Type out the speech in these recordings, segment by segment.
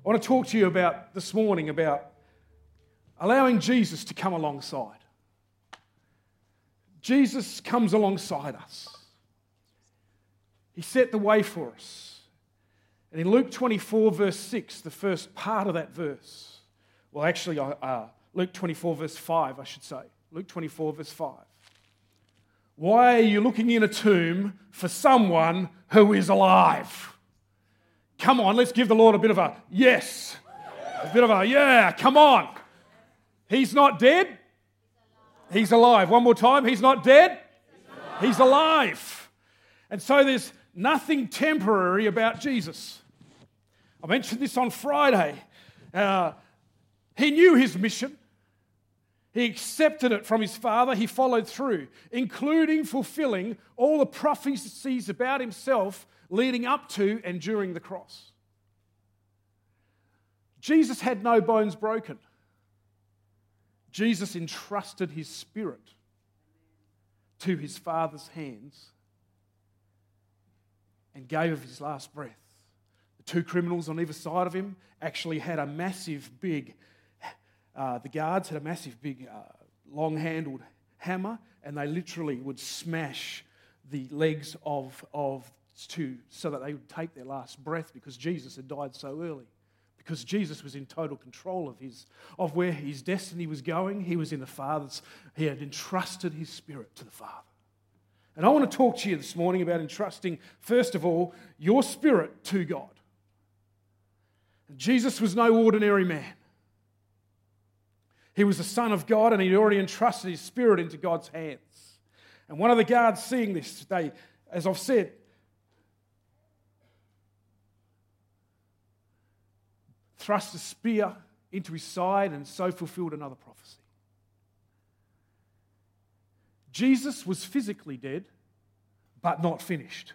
I want to talk to you about this morning about allowing Jesus to come alongside. Jesus comes alongside us. He set the way for us. And in Luke 24, verse 6, the first part of that verse, well, actually, Luke 24, verse 5, I should say. Luke 24, verse 5. Why are you looking in a tomb for someone who is alive? Come on, let's give the Lord a bit of a yes. A bit of a yeah, come on. He's not dead. He's alive. One more time. He's not dead. He's alive. And so there's nothing temporary about Jesus. I mentioned this on Friday. He knew his mission. He accepted it from his Father. He followed through, including fulfilling all the prophecies about himself leading up to and during the cross. Jesus had no bones broken. Jesus entrusted his spirit to his Father's hands and gave of his last breath. The two criminals on either side of him actually had a massive big, the guards had a massive big long-handled hammer, and they literally would smash the legs of two so that they would take their last breath, because Jesus had died so early. Because Jesus was in total control of where his destiny was going. He was in the Father's. He had entrusted his spirit to the Father. And I want to talk to you this morning about entrusting, first of all, your spirit to God. And Jesus was no ordinary man. He was the Son of God, and he'd already entrusted his spirit into God's hands. And one of the guards seeing this, they, as I've said, thrust a spear into his side and so fulfilled another prophecy. Jesus was physically dead, but not finished.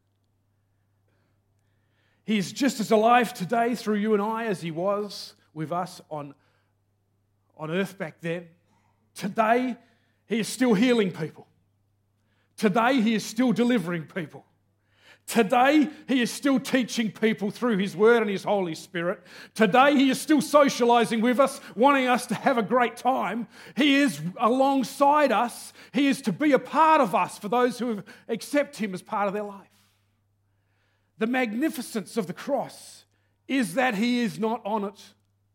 He is just as alive today through you and I as he was with us on earth back then. Today, he is still healing people. Today, he is still delivering people. Today, he is still teaching people through his word and his Holy Spirit. Today, he is still socializing with us, wanting us to have a great time. He is alongside us. He is to be a part of us for those who accept him as part of their life. The magnificence of the cross is that he is not on it.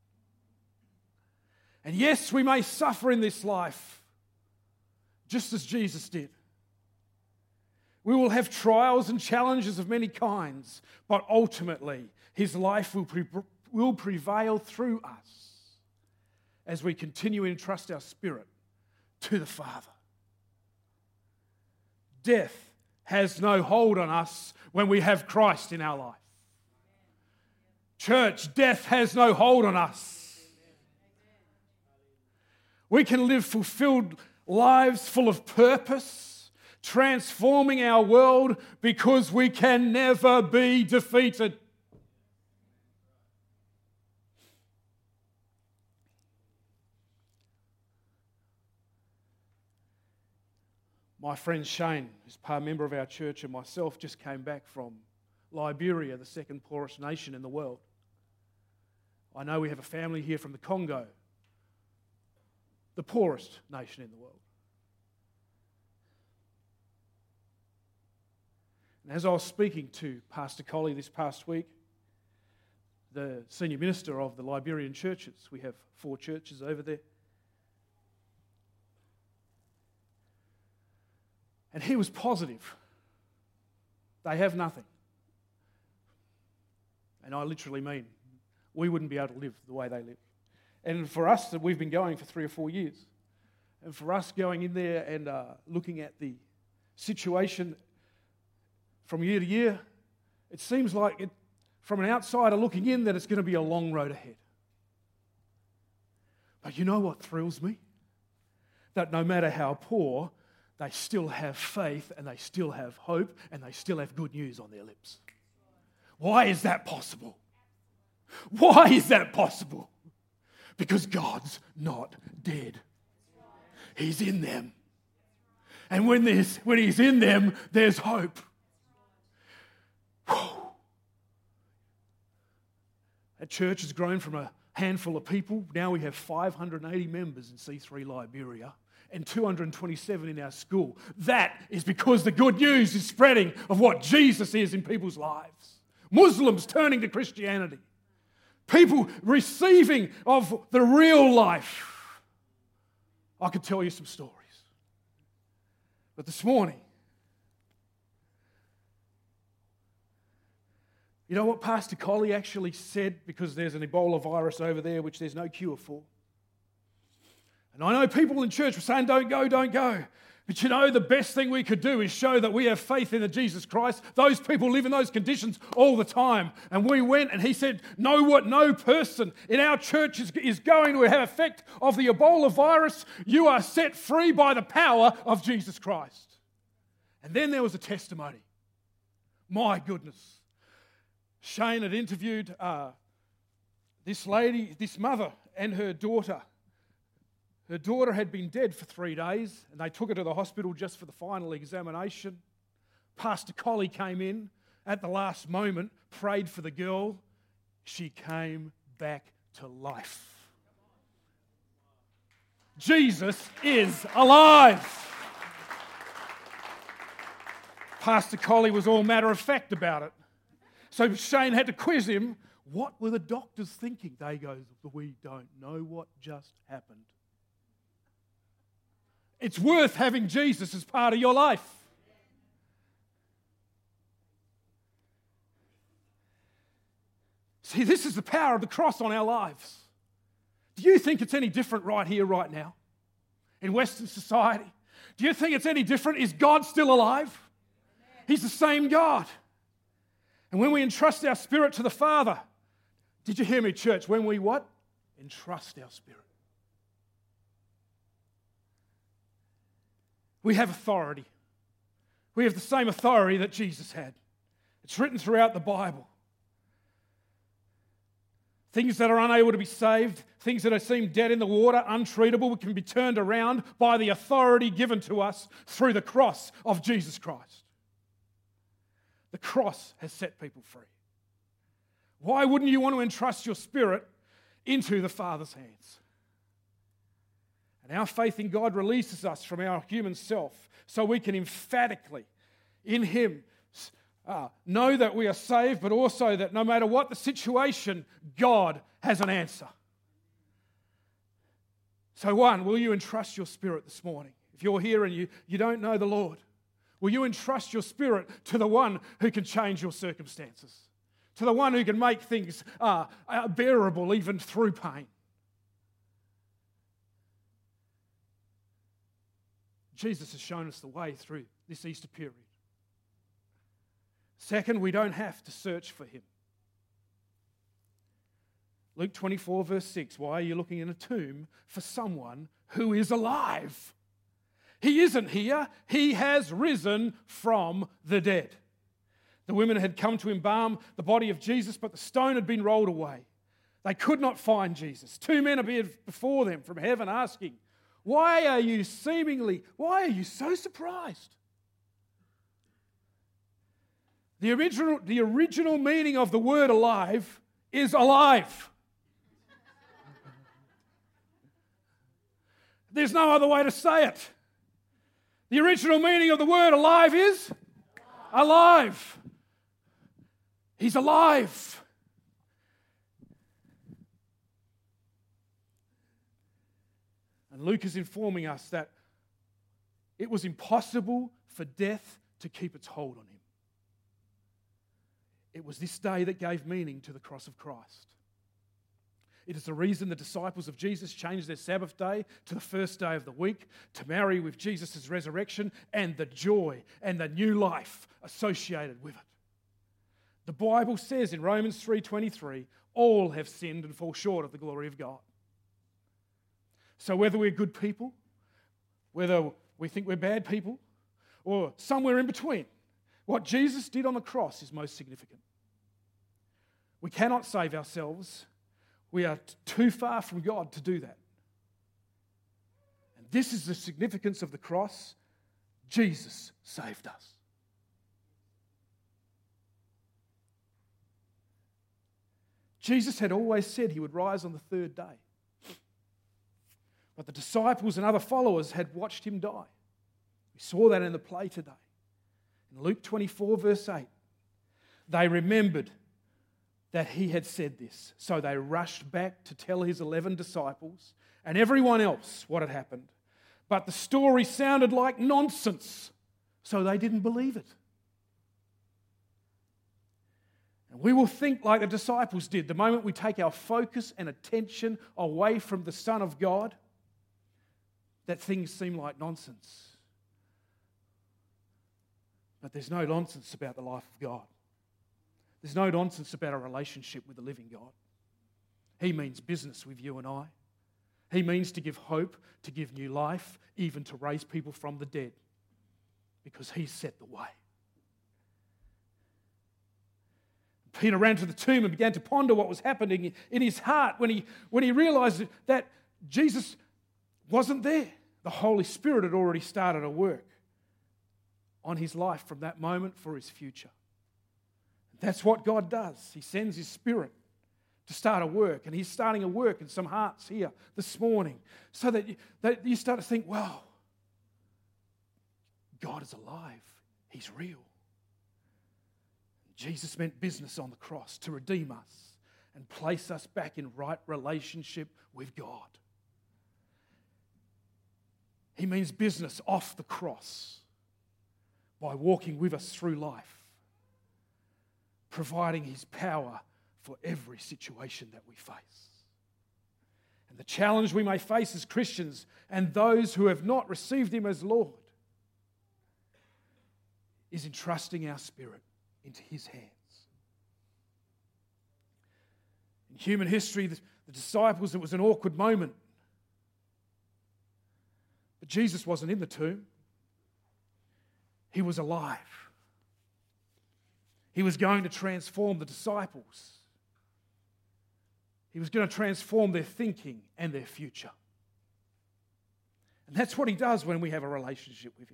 And yes, we may suffer in this life, just as Jesus did. We will have trials and challenges of many kinds, but ultimately his life will prevail through us as we continue to entrust our spirit to the Father. Death has no hold on us when we have Christ in our life. Church, death has no hold on us. We can live fulfilled lives full of purpose, transforming our world, because we can never be defeated. My friend Shane, who's a member of our church, and myself just came back from Liberia, the second poorest nation in the world. I know we have a family here from the Congo, the poorest nation in the world. And as I was speaking to Pastor Colley this past week, the senior minister of the Liberian churches, we have 4 churches over there, and he was positive. They have nothing. And I literally mean, we wouldn't be able to live the way they live. And for us, that we've been going for 3 or 4 years, and for us going in there and looking at the situation from year to year, it seems like, from an outsider looking in, that it's going to be a long road ahead. But you know what thrills me? That no matter how poor, they still have faith, and they still have hope, and they still have good news on their lips. Why is that possible? Why is that possible? Because God's not dead. He's in them. And when he's in them, there's hope. That church has grown from a handful of people. Now we have 580 members in C3 Liberia and 227 in our school. That is because the good news is spreading of what Jesus is in people's lives. Muslims turning to Christianity. People receiving of the real life. I could tell you some stories. But this morning, you know what Pastor Collie actually said? Because there's an Ebola virus over there which there's no cure for. And I know people in church were saying, don't go, don't go. But you know, the best thing we could do is show that we have faith in the Jesus Christ. Those people live in those conditions all the time. And we went and he said, know what? No person in our church is going to have effect of the Ebola virus. You are set free by the power of Jesus Christ. And then there was a testimony. My goodness. Shane had interviewed this lady, this mother and her daughter. Her daughter had been dead for 3 days, and they took her to the hospital just for the final examination. Pastor Collie came in at the last moment, prayed for the girl. She came back to life. Jesus is alive. Pastor Collie was all matter of fact about it. So Shane had to quiz him. What were the doctors thinking? They go, we don't know what just happened. It's worth having Jesus as part of your life. See, this is the power of the cross on our lives. Do you think it's any different right here, right now, in Western society? Do you think it's any different? Is God still alive? He's the same God. And when we entrust our spirit to the Father, did you hear me, church? When we what? Entrust our spirit. We have authority. We have the same authority that Jesus had. It's written throughout the Bible. Things that are unable to be saved, things that seem dead in the water, untreatable, can be turned around by the authority given to us through the cross of Jesus Christ. The cross has set people free. Why wouldn't you want to entrust your spirit into the Father's hands? And our faith in God releases us from our human self so we can emphatically, in Him, know that we are saved, but also that no matter what the situation, God has an answer. So one, will you entrust your spirit this morning? If you're here and you don't know the Lord, will you entrust your spirit to the one who can change your circumstances? To the one who can make things bearable even through pain? Jesus has shown us the way through this Easter period. Second, we don't have to search for Him. Luke 24 verse 6, why are you looking in a tomb for someone who is alive? He isn't here. He has risen from the dead. The women had come to embalm the body of Jesus, but the stone had been rolled away. They could not find Jesus. Two men appeared before them from heaven asking, why are you so surprised? The original meaning of the word alive is alive. There's no other way to say it. The original meaning of the word alive is alive. He's alive. And Luke is informing us that it was impossible for death to keep its hold on him. It was this day that gave meaning to the cross of Christ. It is the reason the disciples of Jesus changed their Sabbath day to the first day of the week to marry with Jesus' resurrection and the joy and the new life associated with it. The Bible says in Romans 3:23, all have sinned and fall short of the glory of God. So whether we're good people, whether we think we're bad people, or somewhere in between, what Jesus did on the cross is most significant. We cannot save ourselves. We are too far from God to do that. And this is the significance of the cross. Jesus saved us. Jesus had always said he would rise on the third day. But the disciples and other followers had watched him die. We saw that in the play today. In Luke 24, verse 8, they remembered that he had said this. So they rushed back to tell his 11 disciples and everyone else what had happened. But the story sounded like nonsense, so they didn't believe it. And we will think like the disciples did the moment we take our focus and attention away from the Son of God, that things seem like nonsense. But there's no nonsense about the life of God. There's no nonsense about a relationship with the living God. He means business with you and I. He means to give hope, to give new life, even to raise people from the dead, because He set the way. Peter ran to the tomb and began to ponder what was happening in his heart when he realized that Jesus wasn't there. The Holy Spirit had already started a work on his life from that moment for his future. That's what God does. He sends His Spirit to start a work, and He's starting a work in some hearts here this morning so that you start to think, wow, God is alive. He's real. Jesus meant business on the cross to redeem us and place us back in right relationship with God. He means business off the cross by walking with us through life, providing His power for every situation that we face. And the challenge we may face as Christians and those who have not received Him as Lord is entrusting our spirit into His hands. In human history, the disciples, it was an awkward moment. But Jesus wasn't in the tomb. He was alive. He was going to transform the disciples. He was going to transform their thinking and their future. And that's what He does when we have a relationship with Him.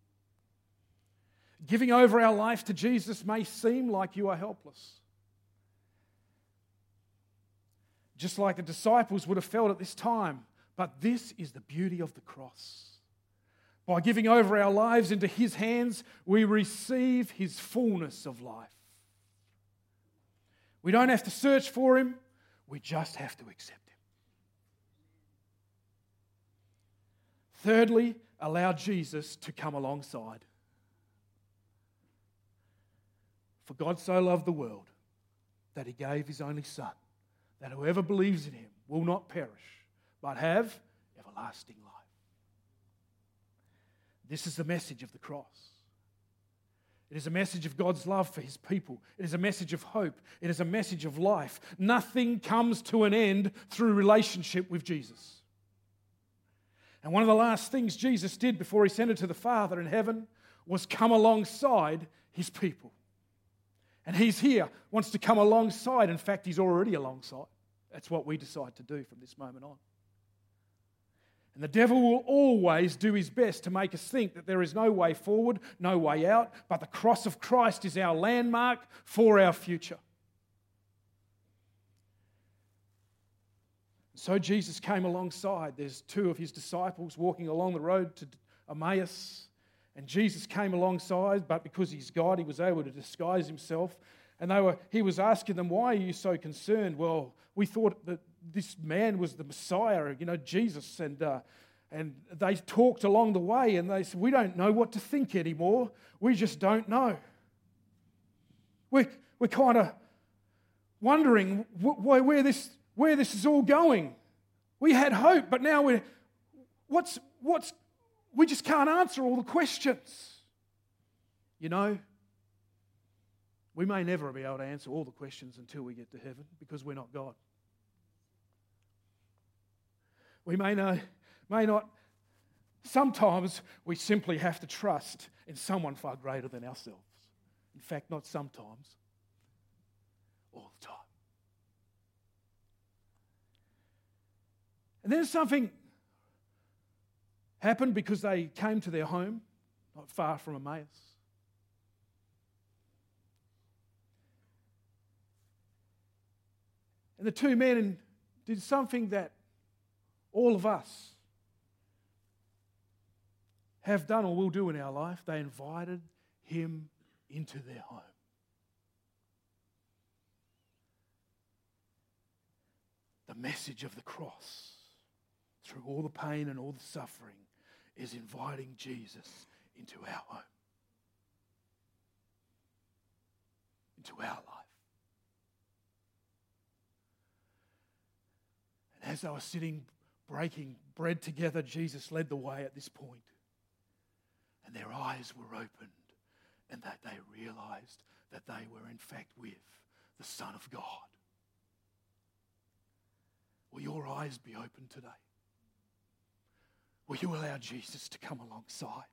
Giving over our life to Jesus may seem like you are helpless. Just like the disciples would have felt at this time. But this is the beauty of the cross. By giving over our lives into His hands, we receive His fullness of life. We don't have to search for Him. We just have to accept Him. Thirdly, allow Jesus to come alongside. For God so loved the world that He gave His only Son, that whoever believes in Him will not perish, but have everlasting life. This is the message of the cross. It is a message of God's love for His people. It is a message of hope. It is a message of life. Nothing comes to an end through relationship with Jesus. And one of the last things Jesus did before He ascended to the Father in heaven was come alongside His people. And He's here, wants to come alongside. In fact, He's already alongside. That's what we decide to do from this moment on. And the devil will always do his best to make us think that there is no way forward, no way out, but the cross of Christ is our landmark for our future. So Jesus came alongside. There's two of His disciples walking along the road to Emmaus. And Jesus came alongside, but because He's God, He was able to disguise Himself. And He was asking them, why are you so concerned? Well, we thought that this man was the Messiah, Jesus. And they talked along the way and they said, we don't know what to think anymore. We just don't know. We're kind of wondering where this is all going. We had hope, but now we just can't answer all the questions. We may never be able to answer all the questions until we get to heaven because we're not God. We may not. Sometimes we simply have to trust in someone far greater than ourselves. In fact, not sometimes, all the time. And then something happened because they came to their home, not far from Emmaus. And the two men did something that all of us have done or will do in our life. They invited him into their home. The message of the cross, through all the pain and all the suffering, is inviting Jesus into our home, into our life. And as they were sitting, breaking bread together, Jesus led the way at this point. And their eyes were opened, and that they realized that they were in fact with the Son of God. Will your eyes be open today? Will you allow Jesus to come alongside?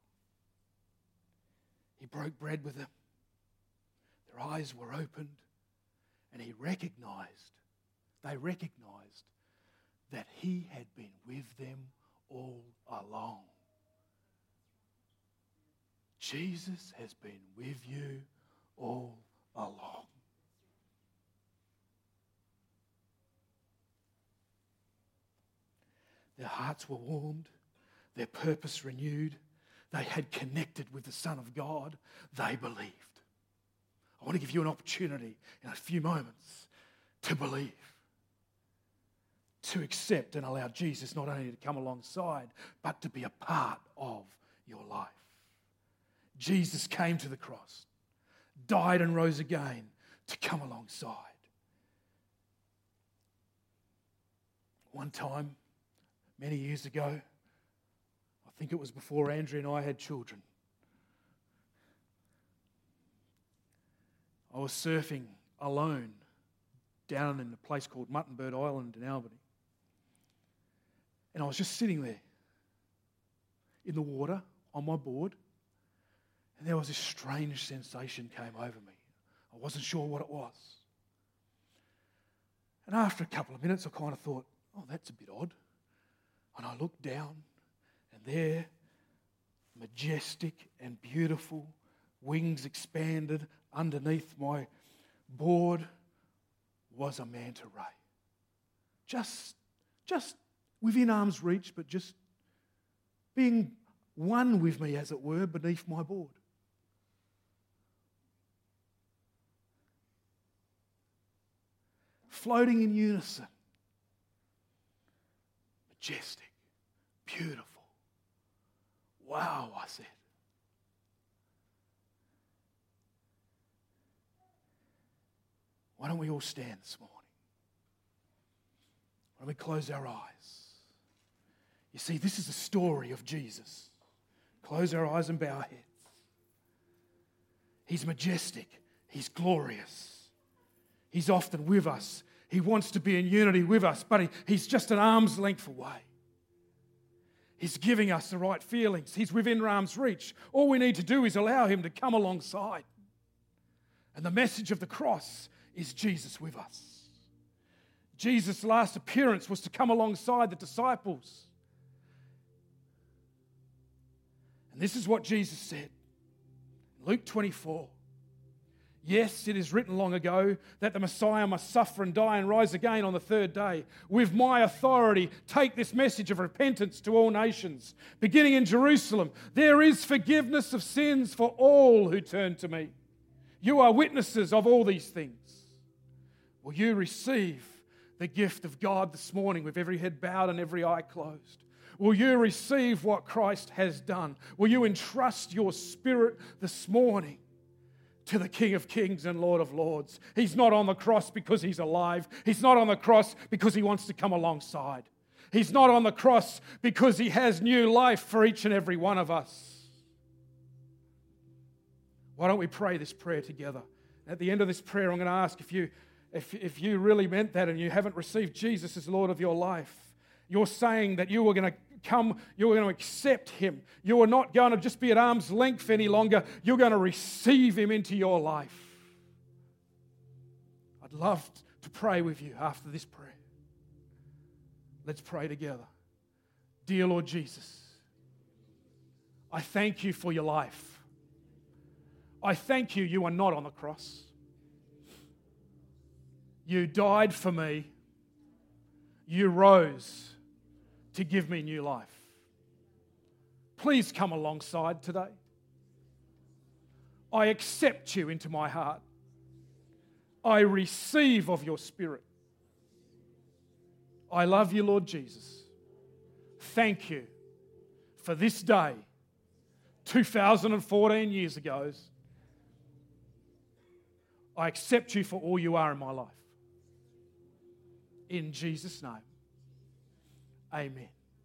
He broke bread with them. Their eyes were opened, and they recognized that he had been with them all along. Jesus has been with you all along. Their hearts were warmed, their purpose renewed. They had connected with the Son of God. They believed. I want to give you an opportunity in a few moments to believe, to accept and allow Jesus not only to come alongside, but to be a part of your life. Jesus came to the cross, died and rose again to come alongside. One time, many years ago, I think it was before Andrea and I had children, I was surfing alone down in a place called Muttonbird Island in Albany. And I was just sitting there in the water on my board, and there was this strange sensation came over me. I wasn't sure what it was. And after a couple of minutes, I kind of thought, oh, that's a bit odd. And I looked down, and there, majestic and beautiful, wings expanded underneath my board, was a manta ray. Just within arm's reach, but just being one with me, as it were, beneath my board. Floating in unison. Majestic, beautiful. Wow, I said. Why don't we all stand this morning? Why don't we close our eyes? You see, this is the story of Jesus. Close our eyes and bow our heads. He's majestic. He's glorious. He's often with us. He wants to be in unity with us, but he's just an arm's length away. He's giving us the right feelings. He's within arm's reach. All we need to do is allow him to come alongside. And the message of the cross is Jesus with us. Jesus' last appearance was to come alongside the disciples. And this is what Jesus said. Luke 24. Yes, it is written long ago that the Messiah must suffer and die and rise again on the third day. With my authority, take this message of repentance to all nations. Beginning in Jerusalem, there is forgiveness of sins for all who turn to me. You are witnesses of all these things. Will you receive the gift of God this morning with every head bowed and every eye closed? Will you receive what Christ has done? Will you entrust your spirit this morning to the King of Kings and Lord of Lords? He's not on the cross because he's alive. He's not on the cross because he wants to come alongside. He's not on the cross because he has new life for each and every one of us. Why don't we pray this prayer together? At the end of this prayer, I'm going to ask if you really meant that and you haven't received Jesus as Lord of your life. You're saying that you were going to come, you were going to accept him. You are not going to just be at arm's length any longer. You're going to receive him into your life. I'd love to pray with you after this prayer. Let's pray together. Dear Lord Jesus, I thank you for your life. I thank you are not on the cross. You died for me you rose to give me new life. Please come alongside today. I accept you into my heart. I receive of your Spirit. I love you, Lord Jesus. Thank you for this day, 2014 years ago. I accept you for all you are in my life. In Jesus' name, amen.